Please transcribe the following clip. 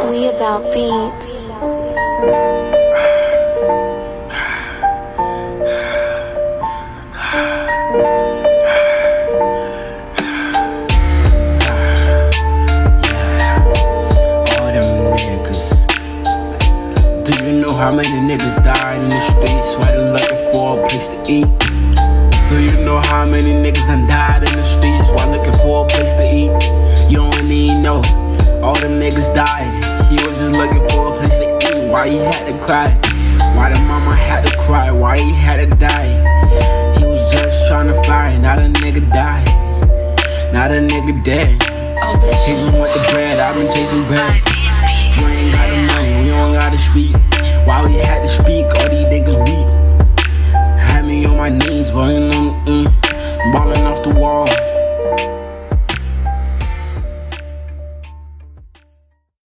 We About Beats. Do you know how many niggas died in the streets while they're looking for a place to eat? Do you know how many niggas done died in the streets while looking for a place to eat? You don't even know. All them niggas died. He was just looking for a place to eat. Why he had to cry? Why the mama had to cry? Why he had to die? He was just trying to fly. Not a nigga died. Not a nigga dead. He just want the bread. I've been chasing bread.